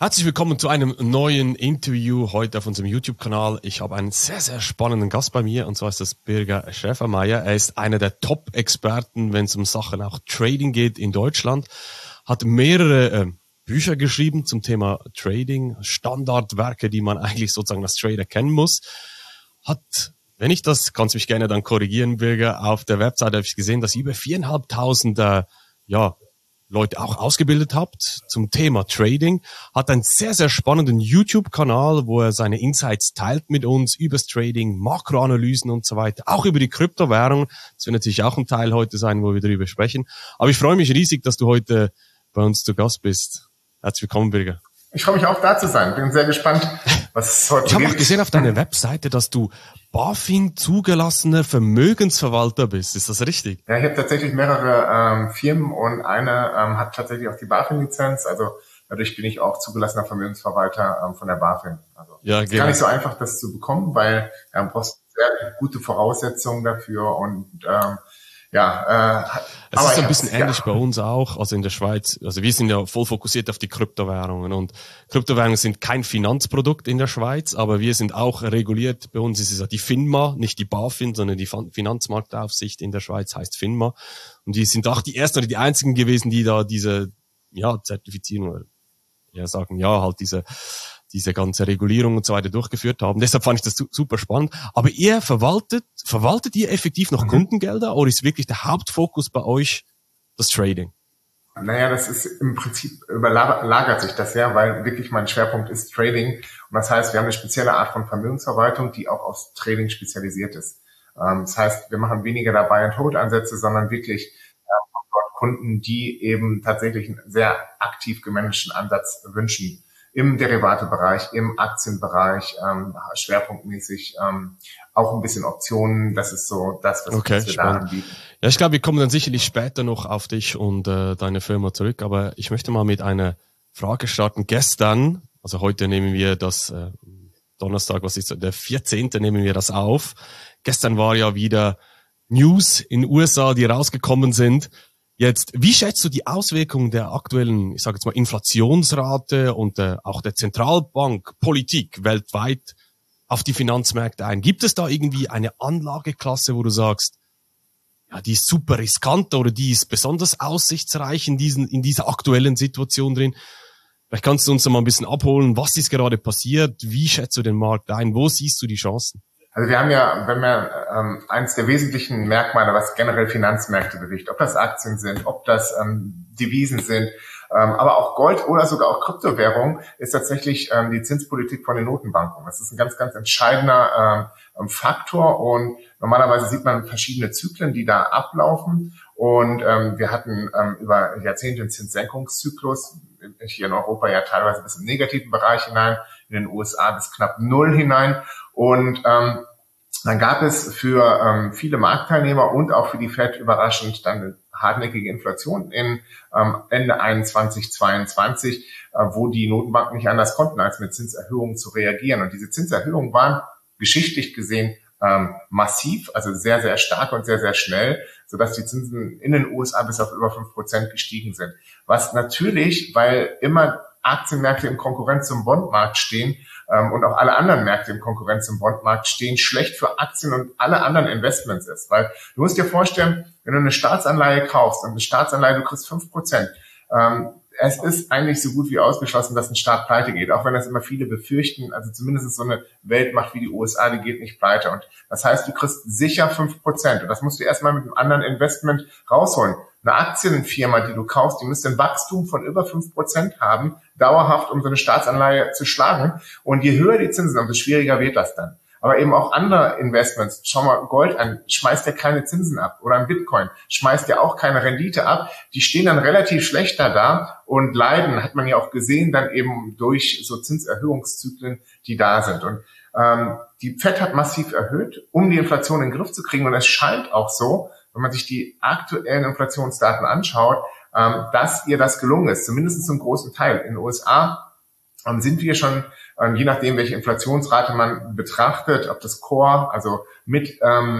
Herzlich willkommen zu einem neuen Interview heute auf unserem YouTube-Kanal. Ich habe einen sehr, sehr spannenden Gast bei mir, und zwar ist das Birger Schäfermeier. Er ist einer der Top-Experten, wenn es um Sachen auch Trading geht in Deutschland. Hat mehrere Bücher geschrieben zum Thema Trading, Standardwerke, die man eigentlich sozusagen als Trader kennen muss. Hat, wenn ich das, kannst du mich gerne dann korrigieren, Birger, auf der Webseite habe ich gesehen, dass ihr über 4.500 Leute auch ausgebildet habt zum Thema Trading, hat einen sehr, sehr spannenden YouTube-Kanal, wo er seine Insights teilt mit uns übers Trading, Makroanalysen und so weiter, auch über die Kryptowährung. Das wird natürlich auch ein Teil heute sein, wo wir darüber sprechen. Aber ich freue mich riesig, dass du heute bei uns zu Gast bist. Herzlich willkommen, Birger. Ich freue mich auch, da zu sein. Bin sehr gespannt, was es heute Ich habe auch gesehen auf deiner Webseite, dass du BaFin zugelassener Vermögensverwalter bist. Ist das richtig? Ja, ich habe tatsächlich mehrere Firmen und eine hat tatsächlich auch die BaFin-Lizenz. Also dadurch bin ich auch zugelassener Vermögensverwalter von der BaFin. Also ja, ist gar nicht so einfach, das zu bekommen, weil du brauchst sehr gute Voraussetzungen dafür und es ist ein bisschen ähnlich bei uns auch, also in der Schweiz. Also wir sind ja voll fokussiert auf die Kryptowährungen, und Kryptowährungen sind kein Finanzprodukt in der Schweiz, aber wir sind auch reguliert. Bei uns ist es ja die FINMA, nicht die BaFin, sondern die Finanzmarktaufsicht in der Schweiz heißt FINMA. Und die sind auch die ersten oder die einzigen gewesen, die da diese Zertifizierung oder halt diese ganze Regulierung und so weiter durchgeführt haben. Deshalb fand ich das super spannend. Aber ihr verwaltet ihr effektiv noch Kundengelder, oder ist wirklich der Hauptfokus bei euch das Trading? Naja, das ist im Prinzip überlagert sich das ja, weil wirklich mein Schwerpunkt ist Trading. Und das heißt, wir haben eine spezielle Art von Vermögensverwaltung, die auch aufs Trading spezialisiert ist. Das heißt, wir machen weniger dabei und Hold-Ansätze, sondern wirklich Kunden, die eben tatsächlich einen sehr aktiv gemanagten Ansatz wünschen. Im Derivatebereich, im Aktienbereich, schwerpunktmäßig, auch ein bisschen Optionen. Das ist so das, was wir da anbieten. Ja, ich glaube, wir kommen dann sicherlich später noch auf dich und deine Firma zurück. Aber ich möchte mal mit einer Frage starten. Gestern, also heute nehmen wir das Donnerstag, was ist der 14. nehmen wir das auf. Gestern war ja wieder News in den USA, die rausgekommen sind. Jetzt, wie schätzt du die Auswirkungen der aktuellen, ich sage jetzt mal, Inflationsrate und auch der Zentralbankpolitik weltweit auf die Finanzmärkte ein? Gibt es da irgendwie eine Anlageklasse, wo du sagst, ja, die ist super riskant oder die ist besonders aussichtsreich in dieser aktuellen Situation drin? Vielleicht kannst du uns da mal ein bisschen abholen, was ist gerade passiert? Wie schätzt du den Markt ein? Wo siehst du die Chancen? Also wir haben ja, wenn wir eins der wesentlichen Merkmale, was generell Finanzmärkte bewegt, ob das Aktien sind, ob das Devisen sind, aber auch Gold oder sogar auch Kryptowährung, ist tatsächlich die Zinspolitik von den Notenbanken. Das ist ein ganz, ganz entscheidender Faktor, und normalerweise sieht man verschiedene Zyklen, die da ablaufen, und wir hatten über Jahrzehnte einen Zinssenkungszyklus, hier in Europa ja teilweise bis im negativen Bereich hinein, in den USA bis knapp 0 hinein. Und dann gab es für viele Marktteilnehmer und auch für die Fed überraschend dann eine hartnäckige Inflation in Ende 21, 22, wo die Notenbanken nicht anders konnten, als mit Zinserhöhungen zu reagieren. Und diese Zinserhöhungen waren geschichtlich gesehen massiv, also sehr, sehr stark und sehr, sehr schnell, sodass die Zinsen in den USA bis auf über 5% gestiegen sind. Was natürlich, weil immer Aktienmärkte in Konkurrenz zum Bondmarkt stehen und auch alle anderen Märkte in Konkurrenz zum Bondmarkt stehen, schlecht für Aktien und alle anderen Investments ist. Weil du musst dir vorstellen, wenn du eine Staatsanleihe kaufst, und eine Staatsanleihe, du kriegst 5%, es ist eigentlich so gut wie ausgeschlossen, dass ein Staat pleite geht, auch wenn das immer viele befürchten. Also zumindest so eine Weltmacht wie die USA, die geht nicht pleite. Und das heißt, du kriegst sicher 5%. Und das musst du erstmal mit einem anderen Investment rausholen. Eine Aktienfirma, die du kaufst, die müsste ein Wachstum von über 5% haben, dauerhaft, um so eine Staatsanleihe zu schlagen. Und je höher die Zinsen, umso schwieriger wird das dann. Aber eben auch andere Investments. Schau mal Gold an, schmeißt ja keine Zinsen ab. Oder ein Bitcoin schmeißt ja auch keine Rendite ab. Die stehen dann relativ schlechter da und leiden, hat man ja auch gesehen, dann eben durch so Zinserhöhungszyklen, die da sind. Und die Fed hat massiv erhöht, um die Inflation in den Griff zu kriegen. Und es scheint auch so, wenn man sich die aktuellen Inflationsdaten anschaut, dass ihr das gelungen ist, zumindest zum großen Teil. In den USA sind wir schon, je nachdem, welche Inflationsrate man betrachtet, ob das Core, also mit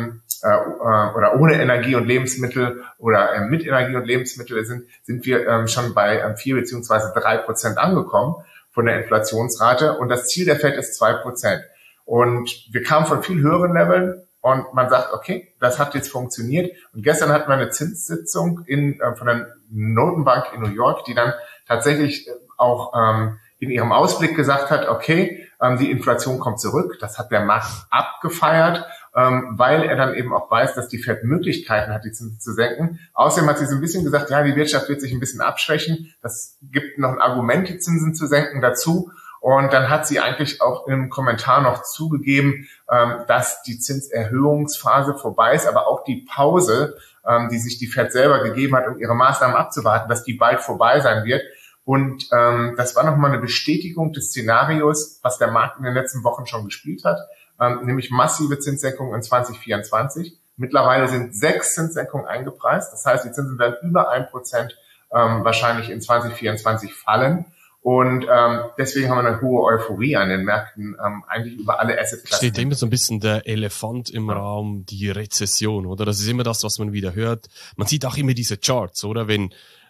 oder ohne Energie und Lebensmittel oder mit Energie und Lebensmittel sind wir schon bei 4 bzw. 3% angekommen. von der Inflationsrate und das Ziel der Fed ist 2%. Und wir kamen von viel höheren Leveln und man sagt, okay, das hat jetzt funktioniert. Und gestern hatten wir eine Zinssitzung von der Notenbank in New York, die dann tatsächlich auch in ihrem Ausblick gesagt hat, okay, die Inflation kommt zurück. Das hat der Markt abgefeiert, weil er dann eben auch weiß, dass die Fed Möglichkeiten hat, die Zinsen zu senken. Außerdem hat sie so ein bisschen gesagt, ja, die Wirtschaft wird sich ein bisschen abschwächen. Das gibt noch ein Argument, die Zinsen zu senken dazu. Und dann hat sie eigentlich auch im Kommentar noch zugegeben, dass die Zinserhöhungsphase vorbei ist, aber auch die Pause, die sich die Fed selber gegeben hat, um ihre Maßnahmen abzuwarten, dass die bald vorbei sein wird. Und das war nochmal eine Bestätigung des Szenarios, was der Markt in den letzten Wochen schon gespielt hat, nämlich massive Zinssenkungen in 2024. Mittlerweile sind 6 Zinssenkungen eingepreist. Das heißt, die Zinsen werden über 1% wahrscheinlich in 2024 fallen. Und deswegen haben wir eine hohe Euphorie an den Märkten, eigentlich über alle Assetklassen. Steht immer so ein bisschen der Elefant im Raum, die Rezession, oder? Das ist immer das, was man wieder hört. Man sieht auch immer diese Charts, oder? Wenn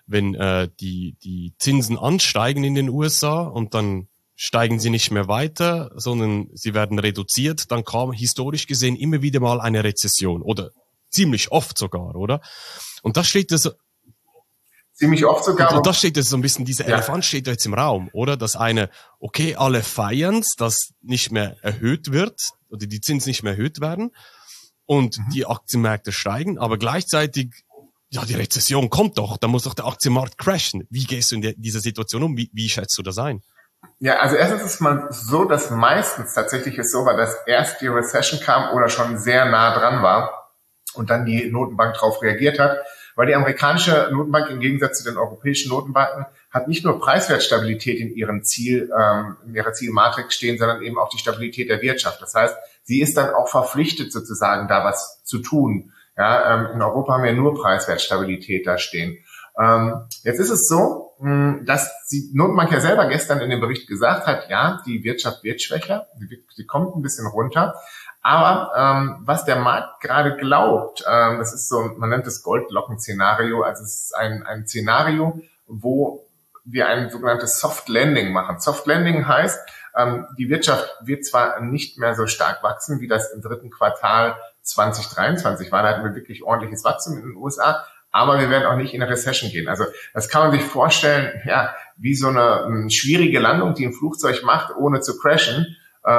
die Zinsen ansteigen in den USA und dann steigen sie nicht mehr weiter, sondern sie werden reduziert, dann kam historisch gesehen immer wieder mal eine Rezession oder ziemlich oft sogar, oder? Und das steht das ziemlich oft sogar. Und da steht jetzt so ein bisschen, dieser Elefant steht jetzt im Raum, oder? Dass okay, alle feiern's, dass nicht mehr erhöht wird, oder die Zinsen nicht mehr erhöht werden und die Aktienmärkte steigen, aber gleichzeitig, ja, die Rezession kommt doch, da muss doch der Aktienmarkt crashen. Wie gehst du in dieser Situation um? Wie schätzt du das ein? Ja, also erstens ist mal so, dass meistens tatsächlich es so war, dass erst die Recession kam oder schon sehr nah dran war und dann die Notenbank darauf reagiert hat. Weil die amerikanische Notenbank im Gegensatz zu den europäischen Notenbanken hat nicht nur Preiswertstabilität in ihrer Zielmatrix stehen, sondern eben auch die Stabilität der Wirtschaft. Das heißt, sie ist dann auch verpflichtet sozusagen, da was zu tun. Ja, in Europa haben wir nur Preiswertstabilität da stehen. Jetzt ist es so, dass die Notenbank ja selber gestern in dem Bericht gesagt hat, ja, die Wirtschaft wird schwächer, sie kommt ein bisschen runter. Aber was der Markt gerade glaubt, das ist so, man nennt es Goldlocken-Szenario, also es ist ein Szenario, wo wir ein sogenanntes Soft Landing machen. Soft Landing heißt, die Wirtschaft wird zwar nicht mehr so stark wachsen, wie das im dritten Quartal 2023 war, da hatten wir wirklich ordentliches Wachstum in den USA, aber wir werden auch nicht in eine Recession gehen. Also das kann man sich vorstellen, ja, wie so eine schwierige Landung, die ein Flugzeug macht, ohne zu crashen,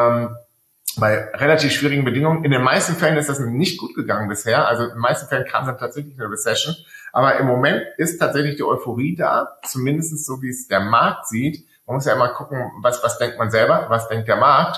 bei relativ schwierigen Bedingungen. In den meisten Fällen ist das nicht gut gegangen bisher. Also in den meisten Fällen kam dann tatsächlich eine Recession. Aber im Moment ist tatsächlich die Euphorie da, zumindest so, wie es der Markt sieht. Man muss ja immer gucken, was denkt man selber, was denkt der Markt,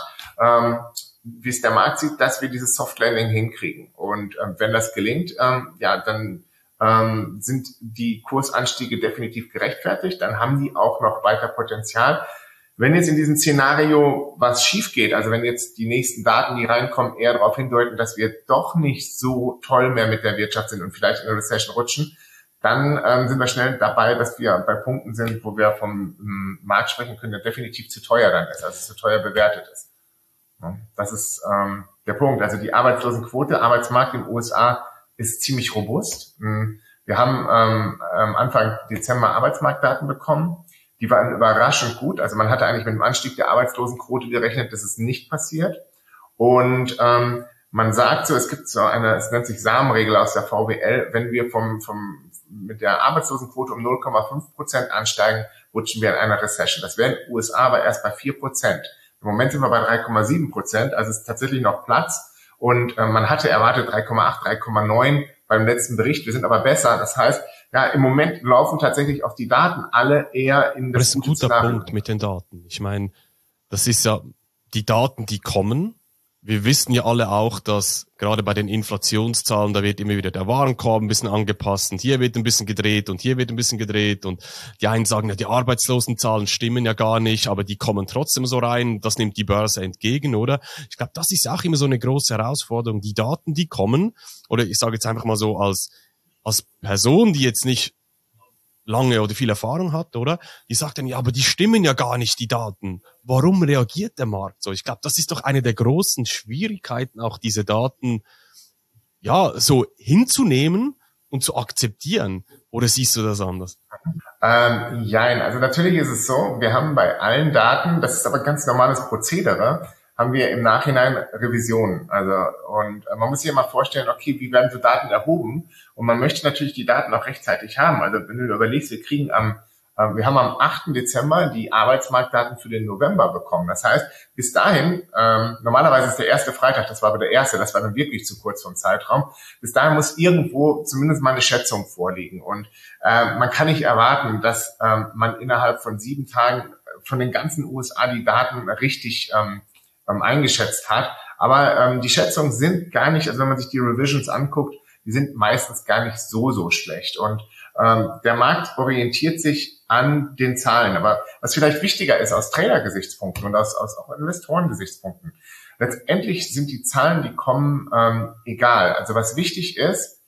wie es der Markt sieht, dass wir dieses Soft Landing hinkriegen. Und wenn das gelingt, ja, dann sind die Kursanstiege definitiv gerechtfertigt. Dann haben die auch noch weiter Potenzial. Wenn jetzt in diesem Szenario was schief geht, also wenn jetzt die nächsten Daten, die reinkommen, eher darauf hindeuten, dass wir doch nicht so toll mehr mit der Wirtschaft sind und vielleicht in eine Recession rutschen, dann sind wir schnell dabei, dass wir bei Punkten sind, wo wir vom Markt sprechen können, der definitiv zu teuer dann ist, also zu teuer bewertet ist. Ja, das ist der Punkt. Also die Arbeitslosenquote, Arbeitsmarkt in den USA ist ziemlich robust. Wir haben Anfang Dezember Arbeitsmarktdaten bekommen. Die waren überraschend gut. Also man hatte eigentlich mit dem Anstieg der Arbeitslosenquote gerechnet, das ist nicht passiert. Und man sagt so, es gibt so es nennt sich Samenregel aus der VWL, wenn wir mit der Arbeitslosenquote um 0,5% ansteigen, rutschen wir in eine Recession. Das wäre in den USA aber erst bei 4%. Im Moment sind wir bei 3,7%, also es ist tatsächlich noch Platz. Und man hatte erwartet 3,8, 3,9 beim letzten Bericht. Wir sind aber besser. Das heißt, ja, im Moment laufen tatsächlich auch die Daten alle eher in das gute Szenario. Das ist ein guter Punkt mit den Daten. Ich meine, das ist ja die Daten, die kommen. Wir wissen ja alle auch, dass gerade bei den Inflationszahlen, da wird immer wieder der Warenkorb ein bisschen angepasst und hier wird ein bisschen gedreht und hier wird ein bisschen gedreht und die einen sagen, ja, die Arbeitslosenzahlen stimmen ja gar nicht, aber die kommen trotzdem so rein, das nimmt die Börse entgegen, oder? Ich glaube, das ist auch immer so eine große Herausforderung, die Daten, die kommen, oder ich sage jetzt einfach mal so als Person, die jetzt nicht lange oder viel Erfahrung hat, oder? Die sagt dann, ja, aber die stimmen ja gar nicht, die Daten. Warum reagiert der Markt so? Ich glaube, das ist doch eine der großen Schwierigkeiten, auch diese Daten, ja, so hinzunehmen und zu akzeptieren. Oder siehst du das anders? Jein, also natürlich ist es so, wir haben bei allen Daten, das ist aber ein ganz normales Prozedere, haben wir im Nachhinein Revisionen. Also, und man muss sich ja mal vorstellen, okay, wie werden so Daten erhoben? Und man möchte natürlich die Daten auch rechtzeitig haben. Also wenn du überlegst, wir haben am 8. Dezember die Arbeitsmarktdaten für den November bekommen. Das heißt, bis dahin, normalerweise ist der erste Freitag, das war aber der erste, das war dann wirklich zu kurz vom Zeitraum. Bis dahin muss irgendwo zumindest mal eine Schätzung vorliegen. Und man kann nicht erwarten, dass man innerhalb von 7 Tagen von den ganzen USA die Daten richtig eingeschätzt hat. Aber die Schätzungen sind gar nicht, also wenn man sich die Revisions anguckt, die sind meistens gar nicht so schlecht. Und der Markt orientiert sich an den Zahlen. Aber was vielleicht wichtiger ist aus Trader-Gesichtspunkten und aus auch Investoren-Gesichtspunkten, letztendlich sind die Zahlen, die kommen, egal. Also was wichtig ist,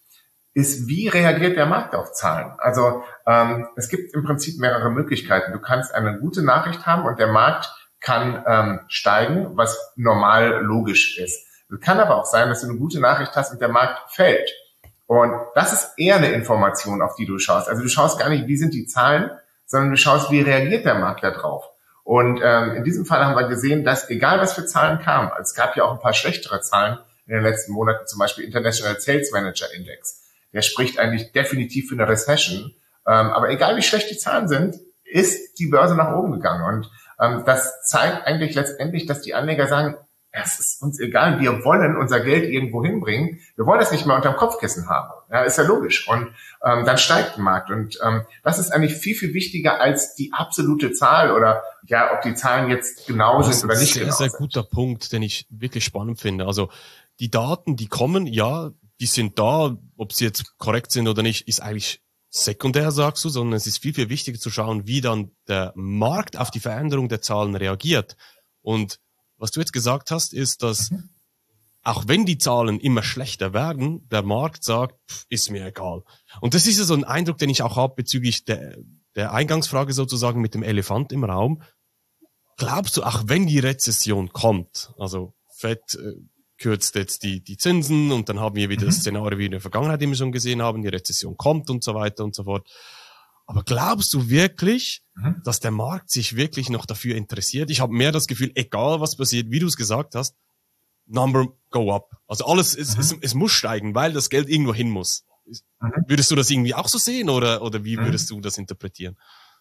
wie reagiert der Markt auf Zahlen? Also es gibt im Prinzip mehrere Möglichkeiten. Du kannst eine gute Nachricht haben und der Markt kann steigen, was normal logisch ist. Es kann aber auch sein, dass du eine gute Nachricht hast und der Markt fällt. Und das ist eher eine Information, auf die du schaust. Also du schaust gar nicht, wie sind die Zahlen, sondern du schaust, wie reagiert der Markt da drauf. Und in diesem Fall haben wir gesehen, dass egal was für Zahlen kamen, also es gab ja auch ein paar schlechtere Zahlen in den letzten Monaten, zum Beispiel International Sales Manager Index. Der spricht eigentlich definitiv für eine Recession. Aber egal wie schlecht die Zahlen sind, ist die Börse nach oben gegangen. Und das zeigt eigentlich letztendlich, dass die Anleger sagen, es ist uns egal, wir wollen unser Geld irgendwo hinbringen, wir wollen es nicht mehr unterm Kopfkissen haben. Ja, ist ja logisch. Und dann steigt der Markt. Und das ist eigentlich viel wichtiger als die absolute Zahl oder ja, ob die Zahlen jetzt genau sind oder nicht genau. Das ist ein sehr guter Punkt, den ich wirklich spannend finde. Also die Daten, die kommen, ja, die sind da, ob sie jetzt korrekt sind oder nicht, ist eigentlich sekundär, sagst du, sondern es ist viel wichtiger zu schauen, wie dann der Markt auf die Veränderung der Zahlen reagiert. Und was du jetzt gesagt hast, ist, dass auch wenn die Zahlen immer schlechter werden, der Markt sagt, ist mir egal. Und das ist ja so ein Eindruck, den ich auch habe bezüglich der Eingangsfrage sozusagen mit dem Elefant im Raum. Glaubst du, auch wenn die Rezession kommt, also Fed kürzt jetzt die Zinsen und dann haben wir wieder das Szenario, wie wir in der Vergangenheit immer schon gesehen haben, die Rezession kommt und so weiter und so fort. Aber glaubst du wirklich, dass der Markt sich wirklich noch dafür interessiert? Ich habe mehr das Gefühl, egal was passiert, wie du es gesagt hast, Number go up. Also alles, es muss steigen, weil das Geld irgendwo hin muss. Würdest du das irgendwie auch so sehen oder wie würdest du das interpretieren?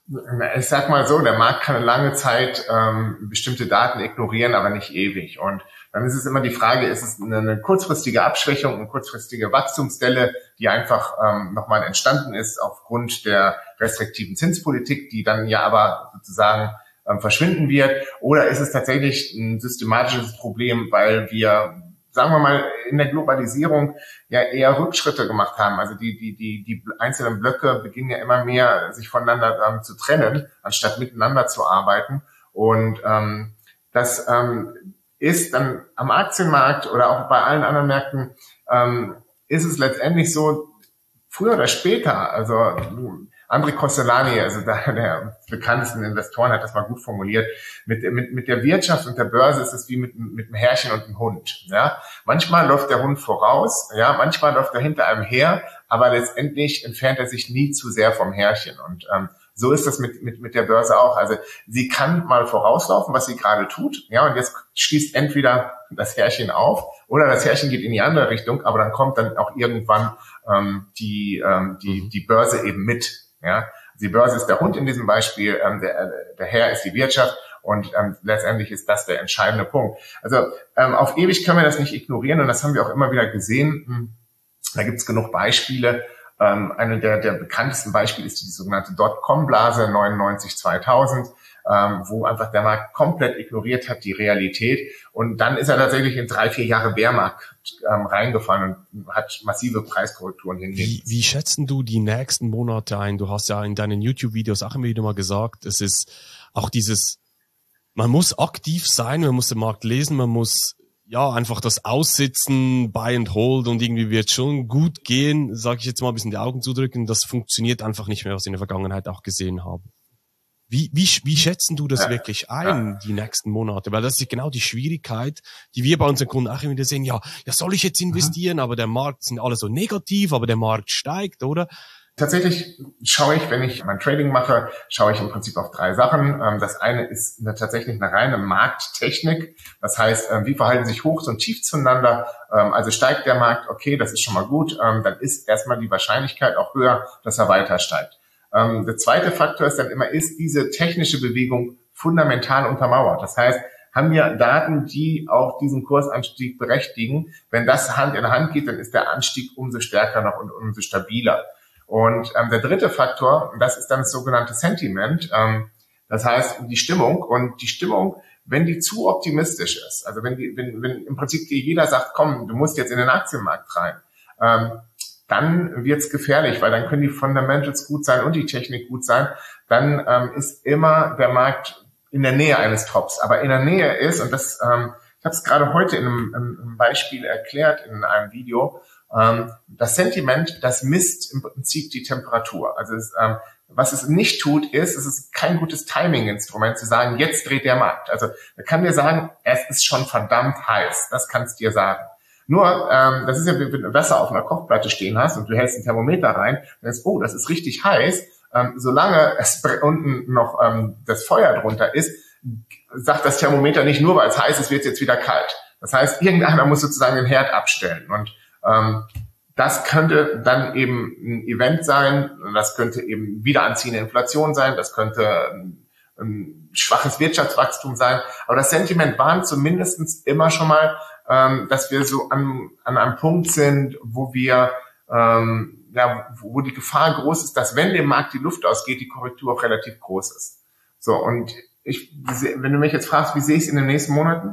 Ich sag mal so, der Markt kann eine lange Zeit bestimmte Daten ignorieren, aber nicht ewig. Und dann ist es immer die Frage, ist es eine kurzfristige Abschwächung, eine kurzfristige Wachstumsdelle, die einfach nochmal entstanden ist aufgrund der restriktiven Zinspolitik, die dann ja aber sozusagen verschwinden wird? Oder ist es tatsächlich ein systematisches Problem, weil wir, sagen wir mal, in der Globalisierung ja eher Rückschritte gemacht haben? Also die einzelnen Blöcke beginnen ja immer mehr, sich voneinander zu trennen, anstatt miteinander zu arbeiten. Und das ist dann am Aktienmarkt oder auch bei allen anderen Märkten, ist es letztendlich so, früher oder später, also André Kostolany, also der bekanntesten Investoren, hat das mal gut formuliert. Mit der Wirtschaft und der Börse ist es wie mit einem Herrchen und einem Hund. Ja, manchmal läuft der Hund voraus, ja, manchmal läuft er hinter einem her, aber letztendlich entfernt er sich nie zu sehr vom Herrchen. Und so ist das mit der Börse auch. Also sie kann mal vorauslaufen, was sie gerade tut, ja, und jetzt schließt entweder das Herrchen auf oder das Herrchen geht in die andere Richtung, aber dann kommt dann auch irgendwann die Börse eben mit. Ja, die Börse ist der Hund in diesem Beispiel, der Herr ist die Wirtschaft und letztendlich ist das der entscheidende Punkt. Also auf ewig können wir das nicht ignorieren und das haben wir auch immer wieder gesehen. Da gibt es genug Beispiele. Eine der bekanntesten Beispiele ist die sogenannte Dotcom-Blase 99-2000, wo einfach der Markt komplett ignoriert hat, die Realität. Und dann ist er tatsächlich in 3-4 Jahre Bärmarkt reingefallen und hat massive Preiskorrekturen hingelegt. Wie schätzen du die nächsten Monate ein? Du hast ja in deinen YouTube-Videos auch immer wieder mal gesagt, es ist auch dieses, man muss aktiv sein, man muss den Markt lesen, man muss ja einfach das Aussitzen, Buy and Hold und irgendwie wird schon gut gehen, sage ich jetzt mal, ein bisschen die Augen zudrücken, das funktioniert einfach nicht mehr, was wir in der Vergangenheit auch gesehen haben. Wie schätzen du das wirklich ein, die nächsten Monate? Weil das ist genau die Schwierigkeit, die wir bei unseren Kunden auch immer wieder sehen. Ja, soll ich jetzt investieren? Aber der Markt sind alle so negativ, aber der Markt steigt, oder? Tatsächlich schaue ich, wenn ich mein Trading mache, schaue ich im Prinzip auf 3 Sachen. Das eine ist tatsächlich eine reine Markttechnik. Das heißt, wie verhalten sich Hochs und Tiefs zueinander? Also steigt der Markt, okay, das ist schon mal gut. Dann ist erstmal die Wahrscheinlichkeit auch höher, dass er weiter steigt. Der zweite Faktor ist dann immer, ist diese technische Bewegung fundamental untermauert? Das heißt, haben wir Daten, die auch diesen Kursanstieg berechtigen? Wenn das Hand in Hand geht, dann ist der Anstieg umso stärker noch und umso stabiler. Und der dritte Faktor, das ist dann das sogenannte Sentiment, das heißt die Stimmung. Und die Stimmung, wenn die zu optimistisch ist, also wenn im Prinzip dir jeder sagt, komm, du musst jetzt in den Aktienmarkt rein, dann wird's gefährlich, weil dann können die Fundamentals gut sein und die Technik gut sein. Dann ist immer der Markt in der Nähe eines Tops. Aber in der Nähe ist, und das, ich habe es gerade heute in einem Beispiel erklärt, in einem Video, das Sentiment, das misst im Prinzip die Temperatur. Also was es nicht tut, ist, es ist kein gutes Timing-Instrument zu sagen, jetzt dreht der Markt. Also er kann dir sagen, es ist schon verdammt heiß. Das kann es dir sagen. Nur, das ist ja, wenn du Wasser auf einer Kochplatte stehen hast und du hältst ein Thermometer rein, dann denkst, oh, das ist richtig heiß. Solange es unten noch das Feuer drunter ist, sagt das Thermometer nicht nur, weil es heiß ist, wird es jetzt wieder kalt. Das heißt, irgendeiner muss sozusagen den Herd abstellen. Und das könnte dann eben ein Event sein, das könnte eben wieder anziehende Inflation sein, das könnte ein schwaches Wirtschaftswachstum sein. Aber das Sentiment warnt zumindest immer schon mal, dass wir so an einem Punkt sind, wo wir wo die Gefahr groß ist, dass wenn dem Markt die Luft ausgeht, die Korrektur auch relativ groß ist. So, und wenn du mich jetzt fragst, wie sehe ich es in den nächsten Monaten?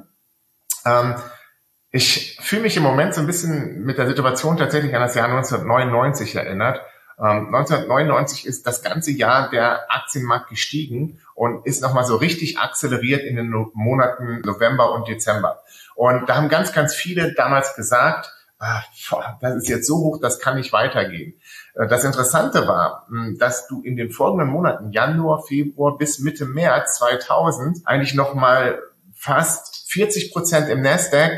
Ich fühle mich im Moment so ein bisschen mit der Situation tatsächlich an das Jahr 1999 erinnert. 1999 ist das ganze Jahr der Aktienmarkt gestiegen und ist nochmal so richtig akzeleriert in den Monaten November und Dezember. Und da haben ganz, ganz viele damals gesagt, das ist jetzt so hoch, das kann nicht weitergehen. Das Interessante war, dass du in den folgenden Monaten, Januar, Februar bis Mitte März 2000, eigentlich nochmal fast 40% im Nasdaq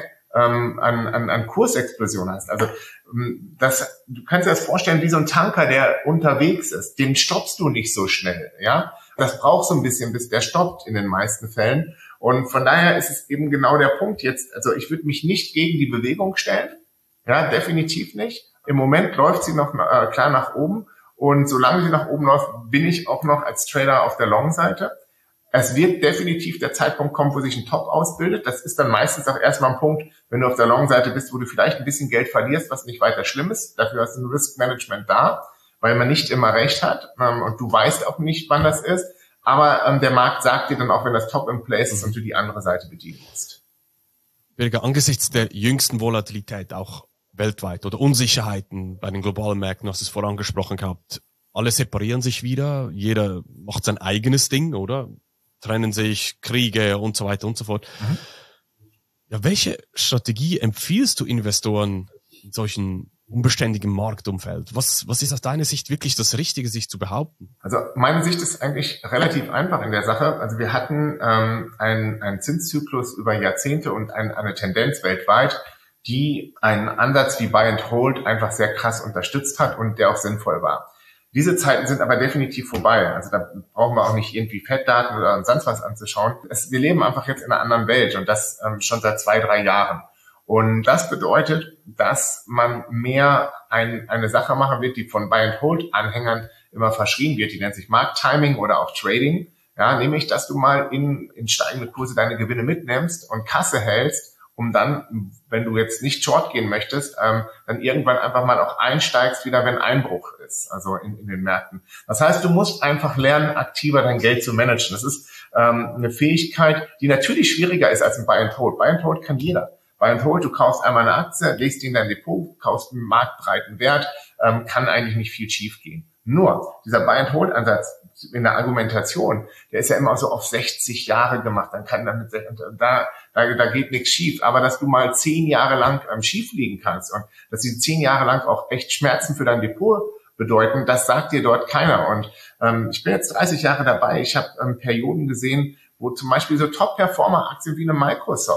an Kursexplosion hast. Also du kannst dir das vorstellen wie so ein Tanker, der unterwegs ist. Den stoppst du nicht so schnell, ja. Das braucht so ein bisschen, bis der stoppt in den meisten Fällen. Und von daher ist es eben genau der Punkt jetzt. Also ich würde mich nicht gegen die Bewegung stellen. Ja, definitiv nicht. Im Moment läuft sie noch klar nach oben. Und solange sie nach oben läuft, bin ich auch noch als Trader auf der Long-Seite. Es wird definitiv der Zeitpunkt kommen, wo sich ein Top ausbildet. Das ist dann meistens auch erstmal ein Punkt, wenn du auf der Long-Seite bist, wo du vielleicht ein bisschen Geld verlierst, was nicht weiter schlimm ist. Dafür hast du ein Risk-Management da, weil man nicht immer recht hat. Und du weißt auch nicht, wann das ist. Aber der Markt sagt dir dann auch, wenn das Top in place ist und du die andere Seite bedienen musst. Birger, angesichts der jüngsten Volatilität auch weltweit oder Unsicherheiten bei den globalen Märkten, hast du es vorangesprochen gehabt, alle separieren sich wieder, jeder macht sein eigenes Ding, oder? Trennen sich, Kriege und so weiter und so fort. Mhm. Ja, welche Strategie empfiehlst du Investoren in solchen unbeständigen Marktumfeld? Was ist aus deiner Sicht wirklich das Richtige, sich zu behaupten? Also meine Sicht ist eigentlich relativ einfach in der Sache. Also wir hatten einen Zinszyklus über Jahrzehnte und eine Tendenz weltweit, die einen Ansatz wie Buy and Hold einfach sehr krass unterstützt hat und der auch sinnvoll war. Diese Zeiten sind aber definitiv vorbei. Also da brauchen wir auch nicht irgendwie Fettdaten oder sonst was anzuschauen. Wir leben einfach jetzt in einer anderen Welt und das schon seit 2-3 Jahren. Und das bedeutet, dass man mehr eine Sache machen wird, die von Buy-and-Hold-Anhängern immer verschrien wird. Die nennt sich Markttiming oder auch Trading. Ja, nämlich, dass du mal in steigende Kurse deine Gewinne mitnimmst und Kasse hältst, um dann, wenn du jetzt nicht short gehen möchtest, dann irgendwann einfach mal auch einsteigst, wieder wenn Einbruch ist, also in den Märkten. Das heißt, du musst einfach lernen, aktiver dein Geld zu managen. Das ist eine Fähigkeit, die natürlich schwieriger ist als ein Buy-and-Hold. Buy-and-Hold kann jeder. Buy-and-Hold, du kaufst einmal eine Aktie, legst die in dein Depot, kaufst einen marktbreiten Wert, kann eigentlich nicht viel schief gehen. Nur, dieser Buy-and-Hold-Ansatz in der Argumentation, der ist ja immer so auf 60 Jahre gemacht, dann kann damit, da geht nichts schief. Aber dass du mal 10 Jahre lang schief liegen kannst und dass die 10 Jahre lang auch echt Schmerzen für dein Depot bedeuten, das sagt dir dort keiner. Und ich bin jetzt 30 Jahre dabei, ich habe Perioden gesehen, wo zum Beispiel so Top-Performer-Aktien wie eine Microsoft,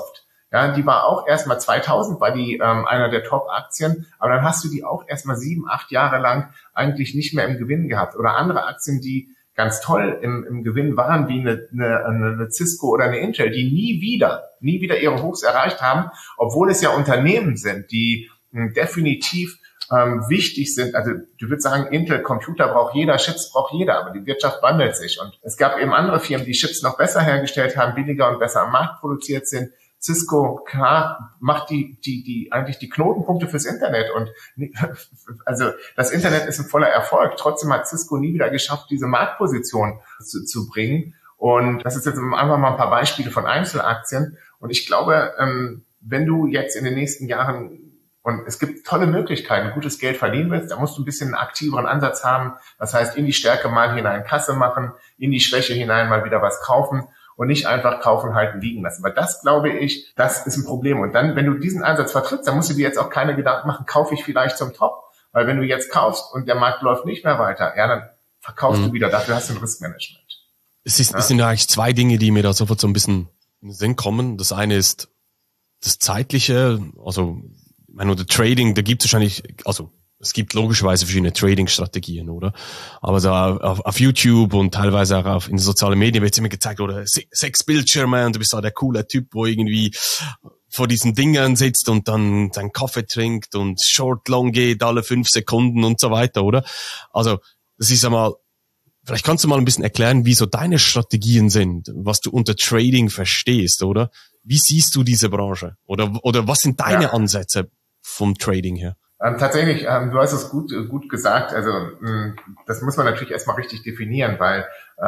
Ja, die war auch erstmal 2000, war die einer der Top-Aktien, aber dann hast du die auch erstmal 7, 8 Jahre lang eigentlich nicht mehr im Gewinn gehabt. Oder andere Aktien, die ganz toll im Gewinn waren, wie eine Cisco oder eine Intel, die nie wieder ihre Hochs erreicht haben, obwohl es ja Unternehmen sind, die definitiv wichtig sind. Also du würdest sagen, Intel, Computer braucht jeder, Chips braucht jeder, aber die Wirtschaft wandelt sich. Und es gab eben andere Firmen, die Chips noch besser hergestellt haben, billiger und besser am Markt produziert sind. Cisco, klar, macht eigentlich die Knotenpunkte fürs Internet. Und also das Internet ist ein voller Erfolg. Trotzdem hat Cisco nie wieder geschafft, diese Marktposition zu bringen. Und das ist jetzt einfach mal ein paar Beispiele von Einzelaktien. Und ich glaube, wenn du jetzt in den nächsten Jahren, und es gibt tolle Möglichkeiten, gutes Geld verdienen willst, da musst du ein bisschen einen aktiveren Ansatz haben. Das heißt, in die Stärke mal hinein Kasse machen, in die Schwäche hinein mal wieder was kaufen und nicht einfach kaufen, halten, liegen lassen. Weil das, glaube ich, das ist ein Problem. Und dann, wenn du diesen Ansatz vertrittst, dann musst du dir jetzt auch keine Gedanken machen, kaufe ich vielleicht zum Top? Weil wenn du jetzt kaufst und der Markt läuft nicht mehr weiter, ja, dann verkaufst du wieder. Dafür hast du ein Riskmanagement. Es sind eigentlich zwei Dinge, die mir da sofort so ein bisschen in den Sinn kommen. Das eine ist das Zeitliche, also ich meine, oder Trading, da gibt es wahrscheinlich, also es gibt logischerweise verschiedene Trading-Strategien, oder? Aber da auf YouTube und teilweise auch in den sozialen Medien wird immer gezeigt, oder 6 Bildschirme und du bist da der coole Typ, wo irgendwie vor diesen Dingern sitzt und dann seinen Kaffee trinkt und Short-Long geht alle 5 Sekunden und so weiter, oder? Also das ist einmal, vielleicht kannst du mal ein bisschen erklären, wie so deine Strategien sind, was du unter Trading verstehst, oder? Wie siehst du diese Branche? Oder was sind deine Ansätze vom Trading her? Tatsächlich, du hast es gut gesagt. Also das muss man natürlich erstmal richtig definieren, weil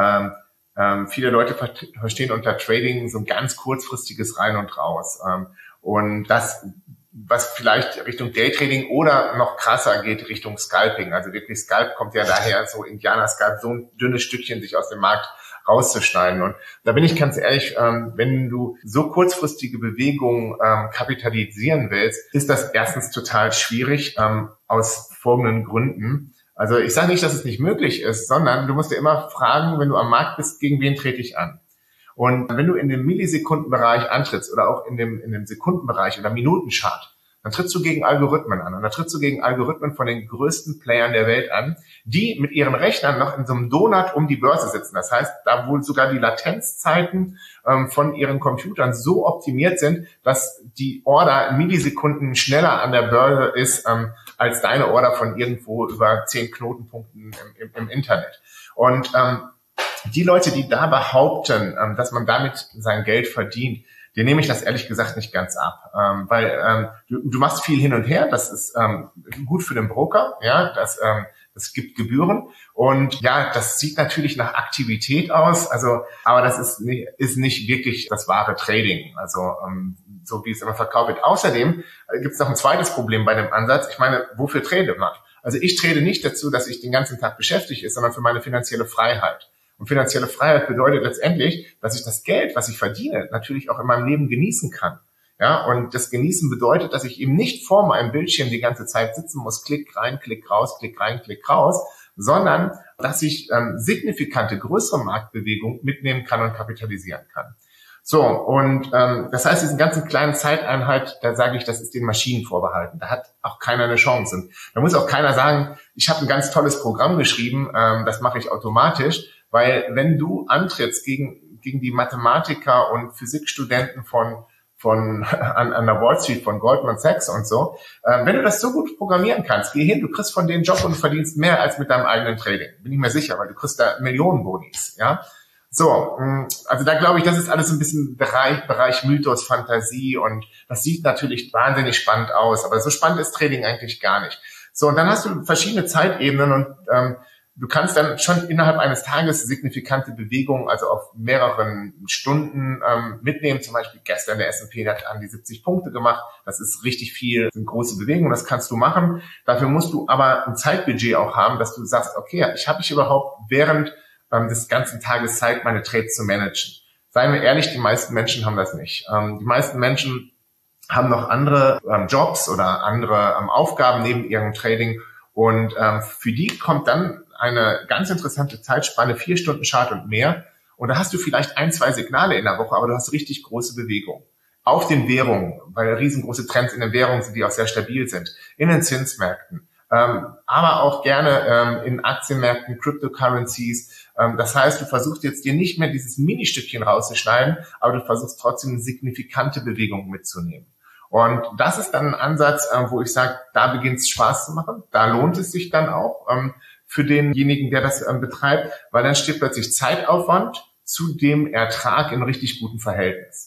viele Leute verstehen unter Trading so ein ganz kurzfristiges Rein und Raus. Und das, was vielleicht Richtung Daytrading oder noch krasser geht, Richtung Scalping. Also wirklich Scalp kommt ja daher, so Indianer-Scalp, so ein dünnes Stückchen sich aus dem Markt rauszuschneiden. Und da bin ich ganz ehrlich, wenn du so kurzfristige Bewegungen kapitalisieren willst, ist das erstens total schwierig, aus folgenden Gründen. Also ich sage nicht, dass es nicht möglich ist, sondern du musst dir immer fragen, wenn du am Markt bist, gegen wen trete ich an? Und wenn du in dem Millisekundenbereich antrittst oder auch in dem Sekundenbereich oder Minutenchart, dann trittst du gegen Algorithmen an. Und dann trittst du gegen Algorithmen von den größten Playern der Welt an, die mit ihren Rechnern noch in so einem Donut um die Börse sitzen. Das heißt, da wohl sogar die Latenzzeiten von ihren Computern so optimiert sind, dass die Order in Millisekunden schneller an der Börse ist, als deine Order von irgendwo über 10 Knotenpunkten im Internet. Und die Leute, die da behaupten, dass man damit sein Geld verdient, den nehme ich das ehrlich gesagt nicht ganz ab, weil du machst viel hin und her, das ist gut für den Broker, ja, das gibt Gebühren und ja, das sieht natürlich nach Aktivität aus, also aber das ist nicht wirklich das wahre Trading, also so wie es immer verkauft wird. Außerdem gibt es noch ein zweites Problem bei dem Ansatz. Ich meine, wofür trade man? Also ich trade nicht dazu, dass ich den ganzen Tag beschäftigt ist, sondern für meine finanzielle Freiheit. Und finanzielle Freiheit bedeutet letztendlich, dass ich das Geld, was ich verdiene, natürlich auch in meinem Leben genießen kann. Ja, und das Genießen bedeutet, dass ich eben nicht vor meinem Bildschirm die ganze Zeit sitzen muss, Klick rein, Klick raus, Klick rein, Klick raus, sondern dass ich signifikante, größere Marktbewegungen mitnehmen kann und kapitalisieren kann. So, und das heißt, diesen ganzen kleinen Zeiteinheit, da sage ich, das ist den Maschinen vorbehalten. Da hat auch keiner eine Chance. Und da muss auch keiner sagen, ich habe ein ganz tolles Programm geschrieben, das mache ich automatisch. Weil wenn du antrittst gegen die Mathematiker und Physikstudenten an der Wall Street von Goldman Sachs und so, wenn du das so gut programmieren kannst, geh hin, du kriegst von denen Job und verdienst mehr als mit deinem eigenen Trading. Bin ich mir sicher, weil du kriegst da Millionenbonis, ja. So, also da glaube ich, das ist alles ein bisschen Bereich Mythos, Fantasie und das sieht natürlich wahnsinnig spannend aus, aber so spannend ist Trading eigentlich gar nicht. So, und dann hast du verschiedene Zeitebenen und du kannst dann schon innerhalb eines Tages signifikante Bewegungen, also auf mehreren Stunden mitnehmen. Zum Beispiel gestern der S&P hat an die 70 Punkte gemacht. Das ist richtig viel, sind große Bewegungen, das kannst du machen. Dafür musst du aber ein Zeitbudget auch haben, dass du sagst, okay, habe ich überhaupt während des ganzen Tages Zeit, meine Trades zu managen? Seien wir ehrlich, die meisten Menschen haben das nicht. Die meisten Menschen haben noch andere Jobs oder andere Aufgaben neben ihrem Trading und für die kommt dann eine ganz interessante Zeitspanne, 4 Stunden Chart und mehr. Und da hast du vielleicht 1, 2 Signale in der Woche, aber du hast richtig große Bewegung. auf den Währungen, weil riesengroße Trends in den Währungen sind, die auch sehr stabil sind, in den Zinsmärkten, aber auch gerne in Aktienmärkten, Cryptocurrencies. Das heißt, du versuchst jetzt dir nicht mehr dieses Ministückchen rauszuschneiden, aber du versuchst trotzdem eine signifikante Bewegung mitzunehmen. Und das ist dann ein Ansatz, wo ich sage, da beginnt es Spaß zu machen. Da lohnt es sich dann auch für denjenigen, der das betreibt, weil dann steht plötzlich Zeitaufwand zu dem Ertrag in richtig gutem Verhältnis.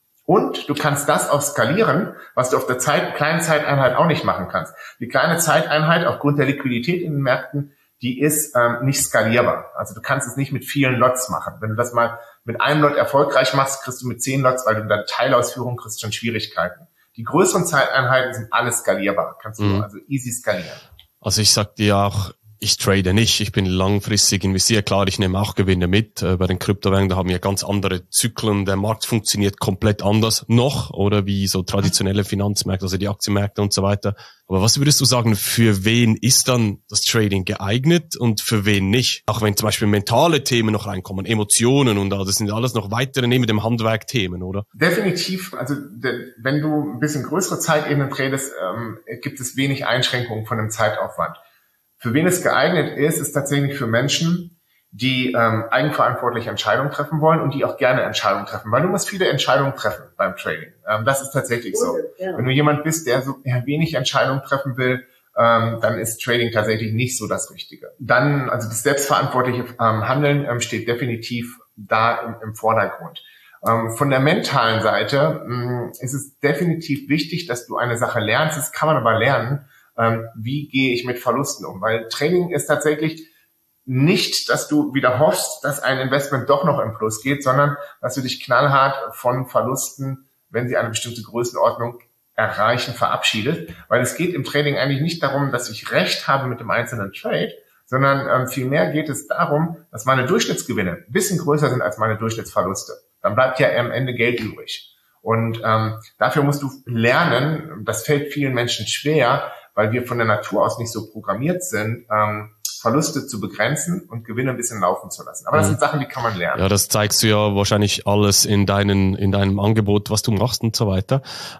Und du kannst das auch skalieren, was du auf der kleinen Zeiteinheit auch nicht machen kannst. Die kleine Zeiteinheit aufgrund der Liquidität in den Märkten, die ist nicht skalierbar. Also du kannst es nicht mit vielen Lots machen. Wenn du das mal mit einem Lot erfolgreich machst, kriegst du mit 10 Lots, weil du dann Teilausführung kriegst, schon Schwierigkeiten. Die größeren Zeiteinheiten sind alles skalierbar. Kannst du also easy skalieren. Also ich sag dir auch, ich trade nicht, ich bin langfristig investiert. Klar, ich nehme auch Gewinne mit. Bei den Kryptowährungen, da haben wir ganz andere Zyklen. Der Markt funktioniert komplett anders noch, oder wie so traditionelle Finanzmärkte, also die Aktienmärkte und so weiter. Aber was würdest du sagen, für wen ist dann das Trading geeignet und für wen nicht? Auch wenn zum Beispiel mentale Themen noch reinkommen, Emotionen und das sind alles noch weitere neben dem Handwerk Themen, oder? Definitiv. Also wenn du ein bisschen größere Zeitebenen tradest, gibt es wenig Einschränkungen von dem Zeitaufwand. Für wen es geeignet ist, ist tatsächlich für Menschen, die eigenverantwortlich Entscheidungen treffen wollen und die auch gerne Entscheidungen treffen, weil du musst viele Entscheidungen treffen beim Trading. Das ist tatsächlich so. Ja. Wenn du jemand bist, der so wenig Entscheidungen treffen will, dann ist Trading tatsächlich nicht so das Richtige. Dann, also das selbstverantwortliche Handeln steht definitiv da im Vordergrund. Von der mentalen Seite ist es definitiv wichtig, dass du eine Sache lernst. Das kann man aber lernen. Wie gehe ich mit Verlusten um? Weil Trading ist tatsächlich nicht, dass du wieder hoffst, dass ein Investment doch noch im Plus geht, sondern dass du dich knallhart von Verlusten, wenn sie eine bestimmte Größenordnung erreichen, verabschiedest. Weil es geht im Trading eigentlich nicht darum, dass ich Recht habe mit dem einzelnen Trade, sondern vielmehr geht es darum, dass meine Durchschnittsgewinne ein bisschen größer sind als meine Durchschnittsverluste. Dann bleibt ja am Ende Geld übrig. Und dafür musst du lernen, das fällt vielen Menschen schwer, weil wir von der Natur aus nicht so programmiert sind, Verluste zu begrenzen und Gewinne ein bisschen laufen zu lassen. Aber das sind Sachen, die kann man lernen. Ja, das zeigst du ja wahrscheinlich alles in deinem Angebot, was du machst und so weiter.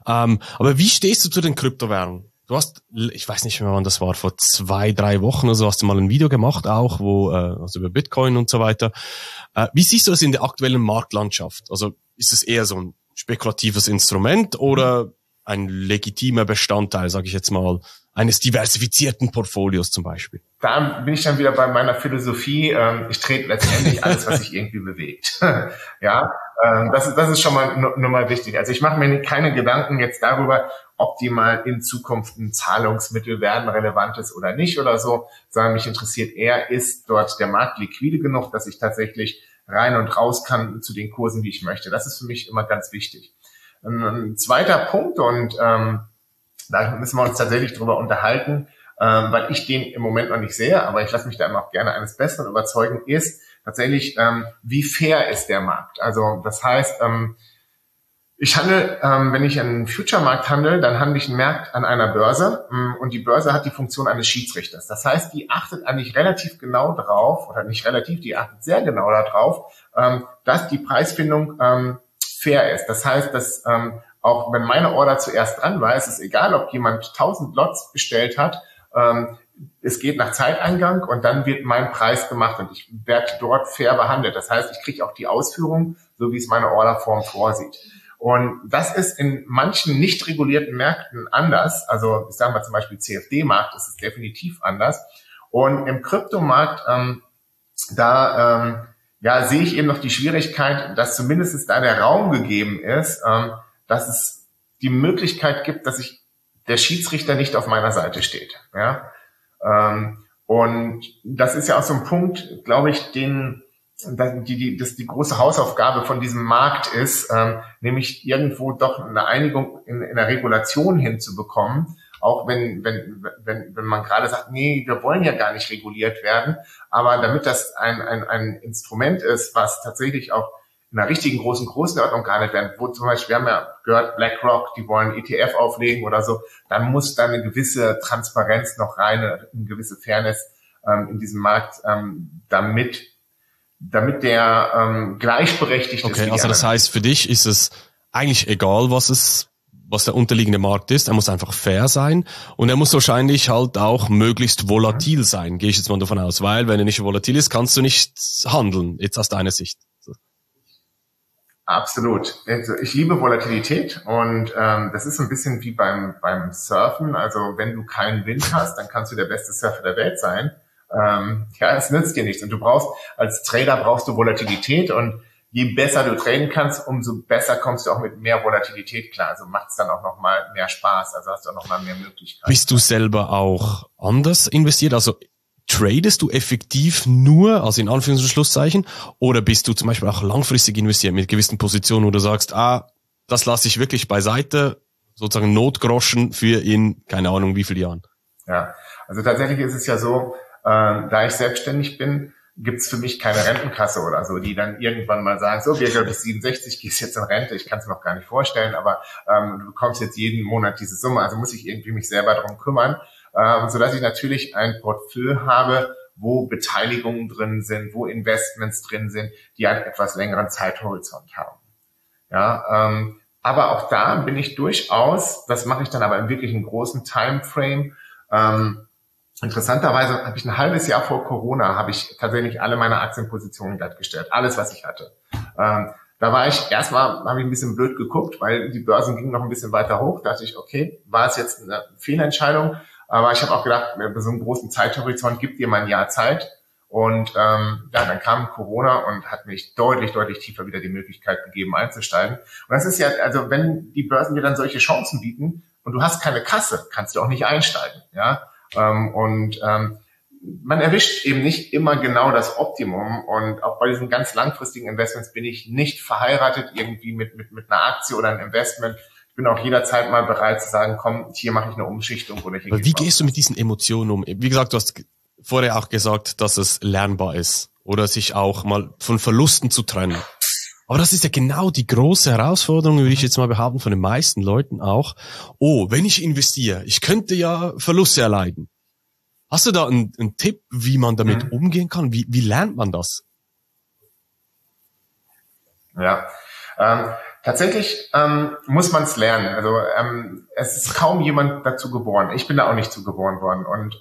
Aber wie stehst du zu den Kryptowährungen? Du hast, ich weiß nicht mehr, wann das war, vor 2-3 Wochen oder so, hast du mal ein Video gemacht auch, also über Bitcoin und so weiter. Wie siehst du das in der aktuellen Marktlandschaft? Also ist es eher so ein spekulatives Instrument oder ein legitimer Bestandteil, sage ich jetzt mal, eines diversifizierten Portfolios zum Beispiel? Da bin ich dann wieder bei meiner Philosophie. Ich trete letztendlich alles, was sich irgendwie bewegt. Ja, das ist schon mal nur mal wichtig. Also ich mache mir keine Gedanken jetzt darüber, ob die mal in Zukunft ein Zahlungsmittel werden, relevant ist oder nicht oder so, sondern mich interessiert eher, ist dort der Markt liquide genug, dass ich tatsächlich rein und raus kann zu den Kursen, wie ich möchte. Das ist für mich immer ganz wichtig. Ein zweiter Punkt, und da müssen wir uns tatsächlich drüber unterhalten, weil ich den im Moment noch nicht sehe, aber ich lasse mich da immer auch gerne eines Besseren überzeugen, ist tatsächlich, wie fair ist der Markt. Also das heißt, ich handle, wenn ich einen Future-Markt handle, dann handle ich einen Markt an einer Börse und die Börse hat die Funktion eines Schiedsrichters. Das heißt, die achtet eigentlich relativ genau drauf, oder nicht relativ, die achtet sehr genau darauf, dass die Preisfindung fair ist. Das heißt, dass auch wenn meine Order zuerst dran war, ist es egal, ob jemand 1000 Lots bestellt hat, es geht nach Zeiteingang und dann wird mein Preis gemacht und ich werde dort fair behandelt. Das heißt, ich kriege auch die Ausführung, so wie es meine Orderform vorsieht. Und das ist in manchen nicht regulierten Märkten anders. Also ich sage mal zum Beispiel CFD-Markt ist es definitiv anders. Und im Kryptomarkt, sehe ich eben noch die Schwierigkeit, dass zumindest da der Raum gegeben ist, dass es die Möglichkeit gibt, dass der Schiedsrichter nicht auf meiner Seite steht. Ja? Und das ist ja auch so ein Punkt, glaube ich, dass die große Hausaufgabe von diesem Markt ist, nämlich irgendwo doch eine Einigung in der Regulation hinzubekommen, auch wenn man gerade sagt, nee, wir wollen ja gar nicht reguliert werden, aber damit das ein Instrument ist, was tatsächlich auch in einer richtigen großen Größenordnung gehandelt werden, wo zum Beispiel, wir haben ja gehört, BlackRock, die wollen ETF auflegen oder so, dann muss da eine gewisse Transparenz noch rein, eine gewisse Fairness in diesem Markt, damit der gleichberechtigt ist. Okay, also das heißt, für dich ist es eigentlich egal, was der unterliegende Markt ist. Er muss einfach fair sein und er muss wahrscheinlich halt auch möglichst volatil sein, gehe ich jetzt mal davon aus, weil wenn er nicht volatil ist, kannst du nicht handeln, jetzt aus deiner Sicht. Absolut. Also ich liebe Volatilität und das ist so ein bisschen wie beim Surfen. Also wenn du keinen Wind hast, dann kannst du der beste Surfer der Welt sein. Ja, es nützt dir nichts. Und als Trader brauchst du Volatilität und je besser du traden kannst, umso besser kommst du auch mit mehr Volatilität klar. Also macht es dann auch nochmal mehr Spaß. Also hast du auch nochmal mehr Möglichkeiten. Bist du selber auch anders investiert? Also tradest du effektiv nur, also in Anführungs- und Schlusszeichen, oder bist du zum Beispiel auch langfristig investiert mit gewissen Positionen, wo du sagst, das lasse ich wirklich beiseite, sozusagen Notgroschen für in, keine Ahnung, wie viele Jahren? Ja, also tatsächlich ist es ja so, da ich selbstständig bin, gibt's für mich keine Rentenkasse oder so, die dann irgendwann mal sagen, so, wir bis 67 gehst jetzt in Rente, ich kann es mir noch gar nicht vorstellen, aber du bekommst jetzt jeden Monat diese Summe, also muss ich irgendwie mich selber darum kümmern, sodass ich natürlich ein Portfolio habe, wo Beteiligungen drin sind, wo Investments drin sind, die einen etwas längeren Zeithorizont haben. Ja, aber auch da bin ich durchaus, das mache ich dann aber in wirklich einem großen Timeframe. Interessanterweise habe ich ein halbes Jahr vor Corona habe ich tatsächlich alle meine Aktienpositionen glattgestellt, alles was ich hatte. Da war ich erstmal, habe ich ein bisschen blöd geguckt, weil die Börsen gingen noch ein bisschen weiter hoch. Da dachte ich, okay, war es jetzt eine Fehlentscheidung? Aber ich habe auch gedacht, bei so einem großen Zeithorizont gibt dir mal ein Jahr Zeit. Und dann kam Corona und hat mich deutlich tiefer wieder die Möglichkeit gegeben, einzusteigen. Und das ist ja, also wenn die Börsen dir dann solche Chancen bieten und du hast keine Kasse, kannst du auch nicht einsteigen. Ja, man erwischt eben nicht immer genau das Optimum. Und auch bei diesen ganz langfristigen Investments bin ich nicht verheiratet irgendwie mit einer Aktie oder einem Investment. Ich bin auch jederzeit mal bereit zu sagen, komm, hier mache ich eine Umschichtung oder hier. Aber wie gehst du mit diesen Emotionen um? Wie gesagt, du hast vorher auch gesagt, dass es lernbar ist oder sich auch mal von Verlusten zu trennen. Aber das ist ja genau die große Herausforderung, würde ich jetzt mal behaupten, von den meisten Leuten auch. Oh, wenn ich investiere, ich könnte ja Verluste erleiden. Hast du da einen Tipp, wie man damit umgehen kann? Wie lernt man das? Ja, tatsächlich muss man es lernen. Also es ist kaum jemand dazu geboren. Ich bin da auch nicht zu geboren worden. Und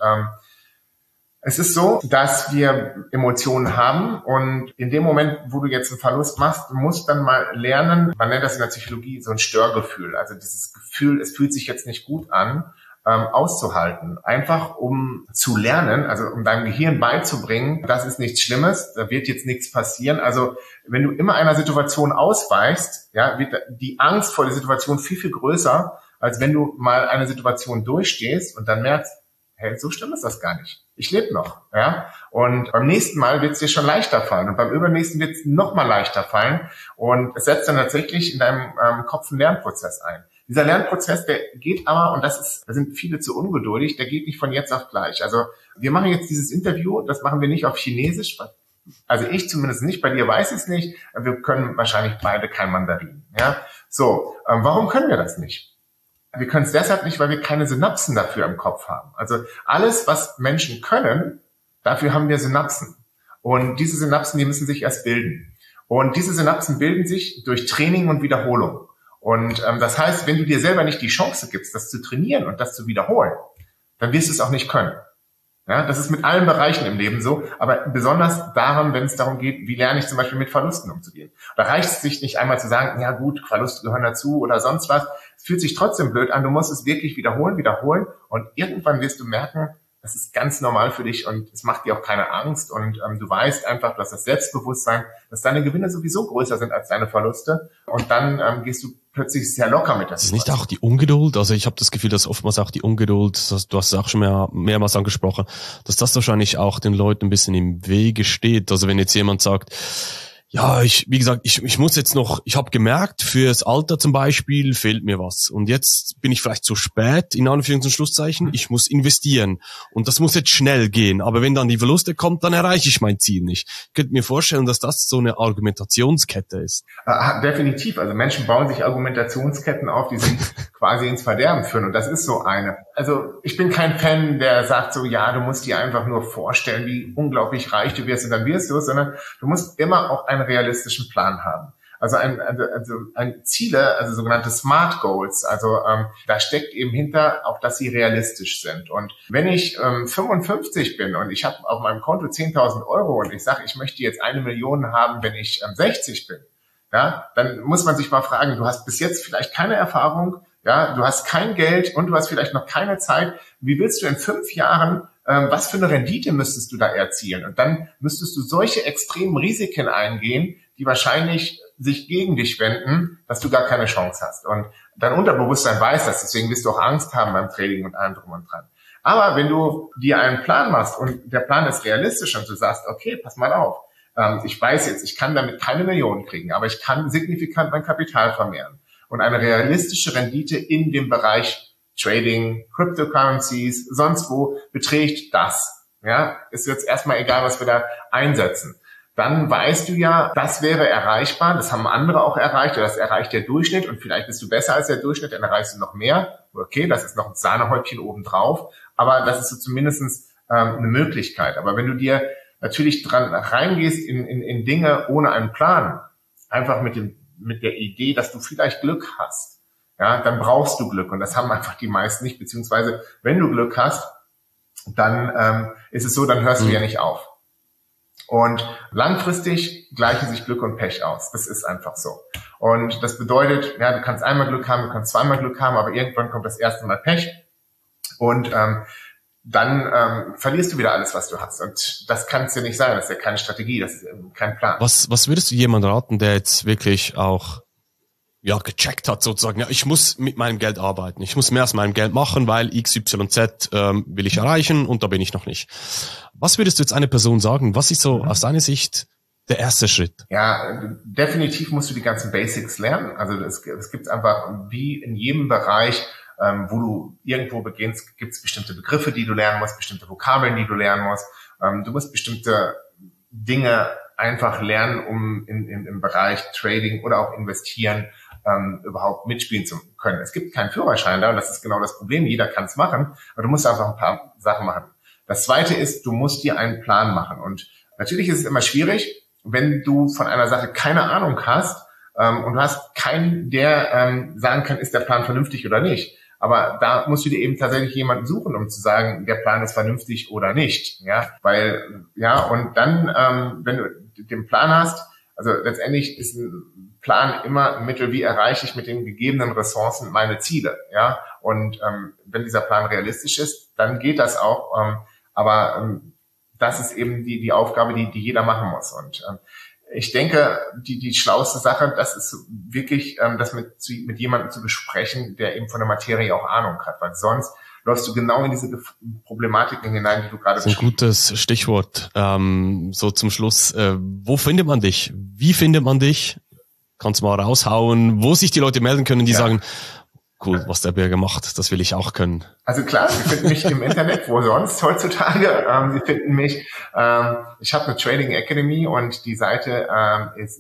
es ist so, dass wir Emotionen haben und in dem Moment, wo du jetzt einen Verlust machst, du musst dann mal lernen, man nennt das in der Psychologie so ein Störgefühl, also dieses Gefühl, es fühlt sich jetzt nicht gut an, auszuhalten. Einfach um zu lernen, also um deinem Gehirn beizubringen, das ist nichts Schlimmes, da wird jetzt nichts passieren. Also wenn du immer einer Situation ausweichst, ja, wird die Angst vor der Situation viel größer, als wenn du mal eine Situation durchstehst und dann merkst, hey, so schlimm ist das gar nicht. Ich lebe noch, ja. Und beim nächsten Mal wird es dir schon leichter fallen und beim übernächsten wird es noch mal leichter fallen und es setzt dann tatsächlich in deinem Kopf einen Lernprozess ein. Dieser Lernprozess, der geht aber, und da sind viele zu ungeduldig, der geht nicht von jetzt auf gleich. Also wir machen jetzt dieses Interview, das machen wir nicht auf Chinesisch, also ich zumindest nicht, bei dir weiß ich es nicht, wir können wahrscheinlich beide kein Mandarin, ja. So, warum können wir das nicht? Wir können es deshalb nicht, weil wir keine Synapsen dafür im Kopf haben. Also alles, was Menschen können, dafür haben wir Synapsen. Und diese Synapsen, die müssen sich erst bilden. Und diese Synapsen bilden sich durch Training und Wiederholung. Und das heißt, wenn du dir selber nicht die Chance gibst, das zu trainieren und das zu wiederholen, dann wirst du es auch nicht können. Ja, das ist mit allen Bereichen im Leben so, aber besonders daran, wenn es darum geht, wie lerne ich zum Beispiel mit Verlusten umzugehen. Da reicht es sich nicht einmal zu sagen, ja gut, Verluste gehören dazu oder sonst was. Es fühlt sich trotzdem blöd an, du musst es wirklich wiederholen und irgendwann wirst du merken, das ist ganz normal für dich und es macht dir auch keine Angst und du weißt einfach, dass das Selbstbewusstsein, dass deine Gewinne sowieso größer sind als deine Verluste und dann gehst du plötzlich sehr locker mit das. Ist nicht auch die Ungeduld? Also ich habe das Gefühl, dass oftmals auch die Ungeduld, du hast es auch schon mehrmals angesprochen, dass das wahrscheinlich auch den Leuten ein bisschen im Wege steht. Also wenn jetzt jemand sagt, ja, wie gesagt, ich muss jetzt noch, ich habe gemerkt, fürs Alter zum Beispiel fehlt mir was. Und jetzt bin ich vielleicht zu spät, in Anführungs- und Schlusszeichen, ich muss investieren. Und das muss jetzt schnell gehen. Aber wenn dann die Verluste kommt, dann erreiche ich mein Ziel nicht. Ich könnte mir vorstellen, dass das so eine Argumentationskette ist. Definitiv. Also Menschen bauen sich Argumentationsketten auf, die sie quasi ins Verderben führen. Und das ist so eine. Also ich bin kein Fan, der sagt so, ja, du musst dir einfach nur vorstellen, wie unglaublich reich du wirst und dann wirst du es, sondern du musst immer auch einen realistischen Plan haben. Also ein Ziele, also sogenannte Smart Goals. Also da steckt eben hinter auch, dass sie realistisch sind. Und wenn ich 55 bin und ich habe auf meinem Konto 10.000 Euro und ich sage, ich möchte jetzt 1 Million haben, wenn ich 60 bin, ja, dann muss man sich mal fragen, du hast bis jetzt vielleicht keine Erfahrung, ja, du hast kein Geld und du hast vielleicht noch keine Zeit. Wie willst du in 5 Jahren, was für eine Rendite müsstest du da erzielen? Und dann müsstest du solche extremen Risiken eingehen, die wahrscheinlich sich gegen dich wenden, dass du gar keine Chance hast. Und dein Unterbewusstsein weiß das, deswegen wirst du auch Angst haben beim Trading und allem drum und dran. Aber wenn du dir einen Plan machst und der Plan ist realistisch und du sagst, okay, pass mal auf, ich weiß jetzt, ich kann damit keine Millionen kriegen, aber ich kann signifikant mein Kapital vermehren. Und eine realistische Rendite in dem Bereich Trading, Cryptocurrencies, sonst wo beträgt das. Ja, ist jetzt erstmal egal, was wir da einsetzen. Dann weißt du ja, das wäre erreichbar, das haben andere auch erreicht, oder das erreicht der Durchschnitt und vielleicht bist du besser als der Durchschnitt, dann erreichst du noch mehr. Okay, das ist noch ein Sahnehäubchen obendrauf, aber das ist so zumindest eine Möglichkeit. Aber wenn du dir natürlich dran reingehst in Dinge ohne einen Plan, einfach mit der Idee, dass du vielleicht Glück hast, ja, dann brauchst du Glück und das haben einfach die meisten nicht, beziehungsweise wenn du Glück hast, dann ist es so, dann hörst du ja nicht auf. Und langfristig gleichen sich Glück und Pech aus. Das ist einfach so. Und das bedeutet, ja, du kannst einmal Glück haben, du kannst zweimal Glück haben, aber irgendwann kommt das erste Mal Pech und dann verlierst du wieder alles, was du hast. Und das kann es ja nicht sein. Das ist ja keine Strategie, das ist kein Plan. Was würdest du jemandem raten, der jetzt wirklich auch gecheckt hat sozusagen, ja, ich muss mit meinem Geld arbeiten, ich muss mehr aus meinem Geld machen, weil XYZ will ich erreichen und da bin ich noch nicht. Was würdest du jetzt einer Person sagen? Was ist so aus deiner Sicht der erste Schritt? Ja, definitiv musst du die ganzen Basics lernen. Also es gibt einfach, wie in jedem Bereich, wo du irgendwo beginnst, gibt es bestimmte Begriffe, die du lernen musst, bestimmte Vokabeln, die du lernen musst. Du musst bestimmte Dinge einfach lernen, um im Bereich Trading oder auch Investieren überhaupt mitspielen zu können. Es gibt keinen Führerschein da und das ist genau das Problem. Jeder kann es machen, aber du musst einfach ein paar Sachen machen. Das Zweite ist, du musst dir einen Plan machen. Und natürlich ist es immer schwierig, wenn du von einer Sache keine Ahnung hast und du hast keinen, der sagen kann, ist der Plan vernünftig oder nicht. Aber da musst du dir eben tatsächlich jemanden suchen, um zu sagen, der Plan ist vernünftig oder nicht. Ja, weil, ja, und dann, wenn du den Plan hast, also letztendlich ist ein Plan immer ein Mittel, wie erreiche ich mit den gegebenen Ressourcen meine Ziele. Ja, und wenn dieser Plan realistisch ist, dann geht das auch. Aber das ist eben die Aufgabe, die jeder machen muss. Und ich denke, die schlauste Sache, das ist wirklich, das mit jemandem zu besprechen, der eben von der Materie auch Ahnung hat, weil sonst läufst du genau in diese Problematiken hinein, die du gerade beschrieben hast. Ein gutes Stichwort. So zum Schluss, wo findet man dich? Wie findet man dich? Kannst du mal raushauen, wo sich die Leute melden können, die sagen, cool, was der Birger macht, das will ich auch können. Also klar, Sie finden mich im Internet, wo sonst heutzutage. Sie finden mich, ich habe eine Trading Academy und die Seite ist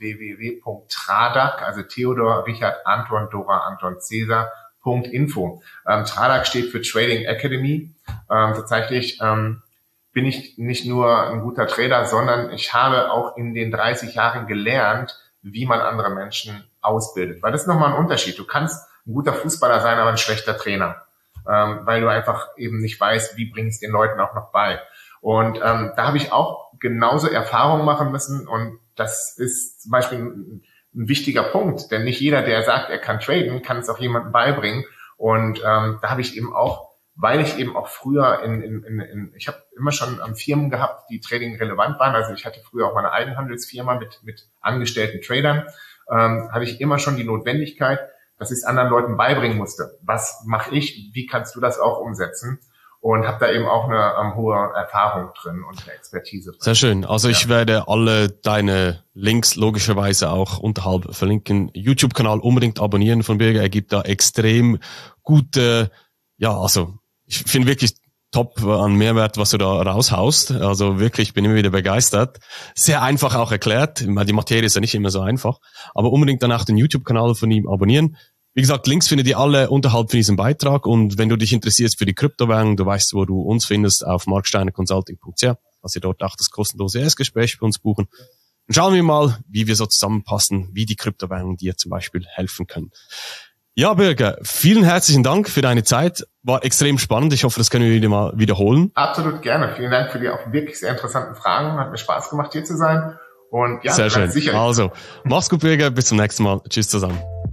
www.tradak, also Theodor, Richard, Anton, Dora, Anton, Cäsar.info. Tradak steht für Trading Academy. Tatsächlich bin ich nicht nur ein guter Trader, sondern ich habe auch in den 30 Jahren gelernt, wie man andere Menschen ausbildet. Weil das ist nochmal ein Unterschied. Du kannst ein guter Fußballer sein, aber ein schlechter Trainer, weil du einfach eben nicht weißt, wie bringst du den Leuten auch noch bei. Und da habe ich auch genauso Erfahrungen machen müssen und das ist zum Beispiel ein wichtiger Punkt, denn nicht jeder, der sagt, er kann traden, kann es auch jemandem beibringen. Und da habe ich eben auch, weil ich eben auch früher ich habe immer schon Firmen gehabt, die Trading relevant waren. Also ich hatte früher auch meine Eigenhandelsfirma mit angestellten Tradern, hatte ich immer schon die Notwendigkeit, dass ich es anderen Leuten beibringen musste. Was mache ich? Wie kannst du das auch umsetzen? Und habe da eben auch eine hohe Erfahrung drin und eine Expertise drin. Sehr schön. Also ich werde alle deine Links logischerweise auch unterhalb verlinken. YouTube-Kanal unbedingt abonnieren von Birger. Er gibt da extrem gute, also ich finde wirklich top an Mehrwert, was du da raushaust. Also wirklich, bin immer wieder begeistert. Sehr einfach auch erklärt. Die Materie ist ja nicht immer so einfach. Aber unbedingt danach den YouTube-Kanal von ihm abonnieren. Wie gesagt, Links findet ihr alle unterhalb von diesem Beitrag. Und wenn du dich interessierst für die Kryptowährung, du weißt, wo du uns findest, auf marksteinerconsulting.ch. Also ihr dort auch das kostenlose Erstgespräch bei uns buchen. Und schauen wir mal, wie wir so zusammenpassen, wie die Kryptowährungen dir zum Beispiel helfen können. Ja, Birger, vielen herzlichen Dank für deine Zeit. War extrem spannend. Ich hoffe, das können wir wieder mal wiederholen. Absolut gerne. Vielen Dank für die auch wirklich sehr interessanten Fragen. Hat mir Spaß gemacht, hier zu sein. Und ja, sehr schön. Sicherlich. Also, mach's gut, Birger. Bis zum nächsten Mal. Tschüss zusammen.